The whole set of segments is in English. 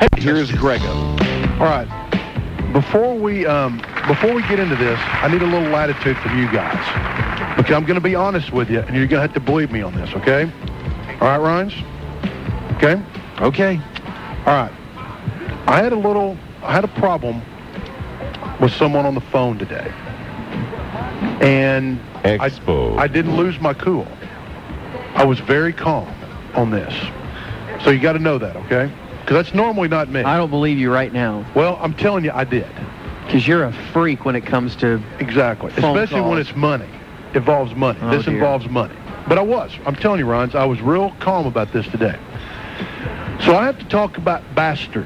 Hey, here's Grego. All right. Before we get into this, I need a little latitude from you guys. Because I'm going to be honest with you, and you're going to have to believe me on this, okay? All right, Rhines? Okay? Okay. All right. I had a problem with someone on the phone today. And I didn't lose my cool. I was very calm on this. So you got to know that, okay? Because that's normally not me. I don't believe you right now. Well, I'm telling you, I did. Because you're a freak when it comes to Exactly. phone Especially calls. when it's money. Involves money. Oh, This dear. involves money. But I'm telling you, Rhines, I was real calm about this today. So I have to talk about bastards.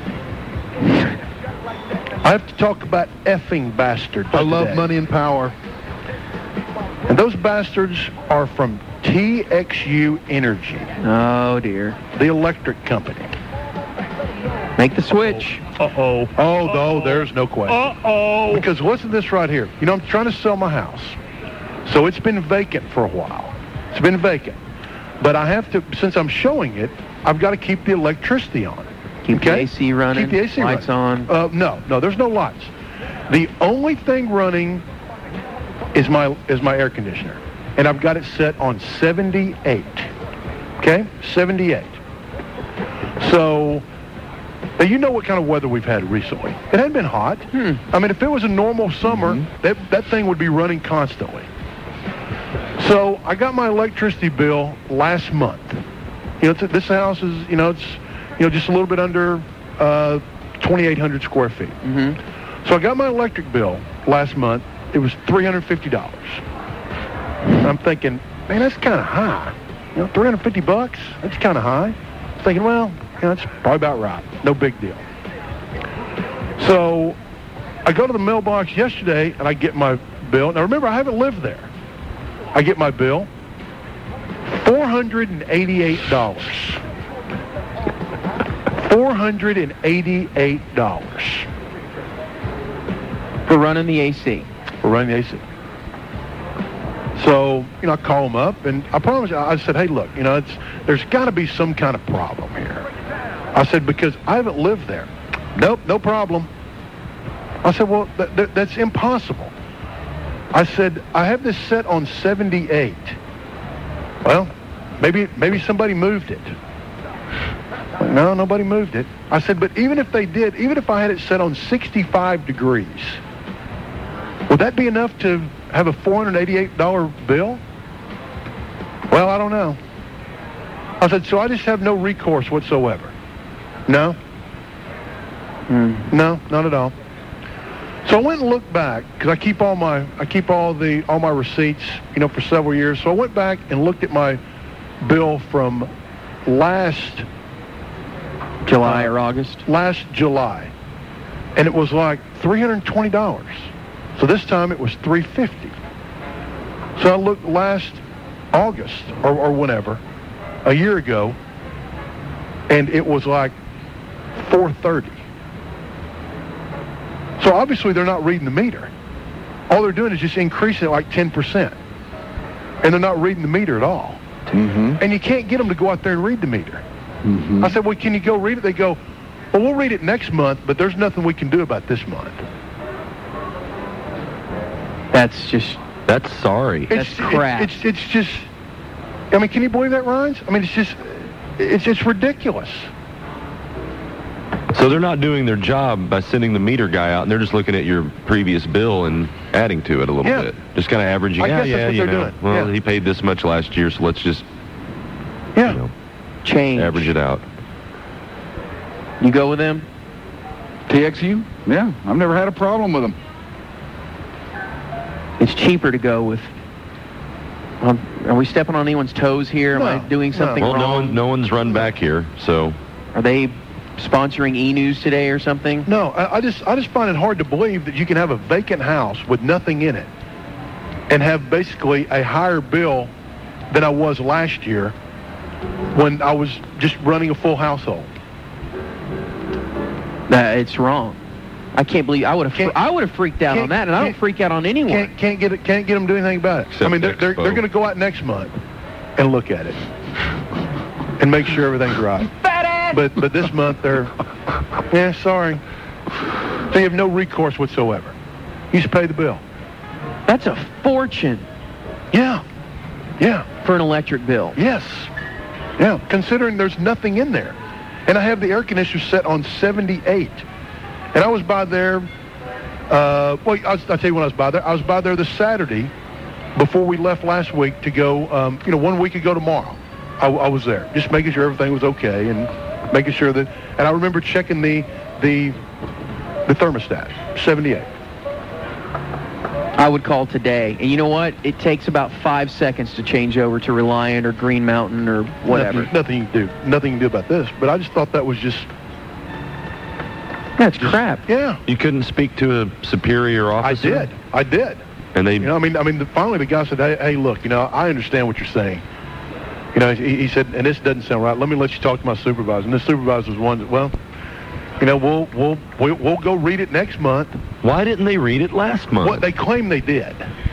I have to talk about effing bastards I love today. money and power. And those bastards are from TXU Energy, oh dear. the electric company. Make the switch. Oh, no, there's no question. Because listen to this right here. You know, I'm trying to sell my house. So it's been vacant for a while. It's been vacant. But I have to, since I'm showing it, I've got to keep the electricity on. Keep the AC running. Keep the AC lights running. on. No, there's no lights. The only thing running is my air conditioner. And I've got it set on 78. Okay? 78. So, now you know what kind of weather we've had recently. It hadn't been hot. I mean, if it was a normal summer, that thing would be running constantly. So, I got my electricity bill last month. You know, this house is, it's just a little bit under 2,800 square feet. So I got my electric bill last month. It was $350. I'm thinking, man, that's kind of high. You know, $350? That's kind of high. I'm thinking, well, that's probably about right. No big deal. So I go to the mailbox yesterday, and I get my bill. Now, remember, I haven't lived there. I get my bill, $488. $488 For running the AC. for running the AC. So, I call them up, and I promise you, I said, hey, look, there's got to be some kind of problem here. I said, because I haven't lived there. Nope, no problem. I said, well, that's impossible. I said, I have this set on 78. Well, maybe somebody moved it. No, nobody moved it. I said, but even if they did, even if I had it set on 65 degrees, would that be enough to have a $488 bill? Well, I don't know. I said, so I just have no recourse whatsoever. No? No, not at all. So I went and looked back because I keep all my receipts, for several years. So I went back and looked at my bill from last July or August? Last July. And it was like $320. So this time it was $350. So I looked last August or whenever, a year ago, and it was like $430. So obviously they're not reading the meter. All they're doing is just increasing it like 10%. And they're not reading the meter at all. And you can't get them to go out there and read the meter. I said, well, can you go read it? They go, well, we'll read it next month, but there's nothing we can do about this month. That's sorry. That's crap. It's just, I mean, can you believe that, Rhines? I mean, it's just ridiculous. So they're not doing their job by sending the meter guy out, and they're just looking at your previous bill and adding to it a little bit. Just kind of averaging. I guess that's what they're doing. Well, he paid this much last year, so let's just change. Average it out. You go with them? TXU? Yeah, I've never had a problem with them. It's cheaper to go with. Are we stepping on anyone's toes here? Am I doing something well, wrong? No one's run back here, so. Are they sponsoring E-News today or something? No, I just find it hard to believe that you can have a vacant house with nothing in it and have basically a higher bill than I was last year when I was just running a full household. It's wrong. I can't believe I would have freaked out on that, and I don't freak out on anyone. Can't get them to do anything about it. Except I mean, they're going to go out next month and look at it and make sure everything's right. Fat ass But this month they're, sorry. So you have no recourse whatsoever. You just pay the bill. That's a fortune. Yeah. For an electric bill. Yes. Yeah, considering there's nothing in there. And I have the air conditioner set on 78. And I was by there, I'll tell you when I was by there. I was by there this Saturday before we left last week to go, 1 week ago tomorrow. I was there, just making sure everything was okay and making sure that, and I remember checking the thermostat, 78. I would call today. And you know what? It takes about 5 seconds to change over to Reliant or Green Mountain or whatever. Nothing you can do about this. But I just thought that was just... That's crap. Yeah. You couldn't speak to a superior officer? I did. And they... Finally the guy said, hey, look, I understand what you're saying. He said, and this doesn't sound right. Let me let you talk to my supervisor. And the supervisor was one that, we'll go read it next month. Why didn't they read it last month? Well, they claim they did.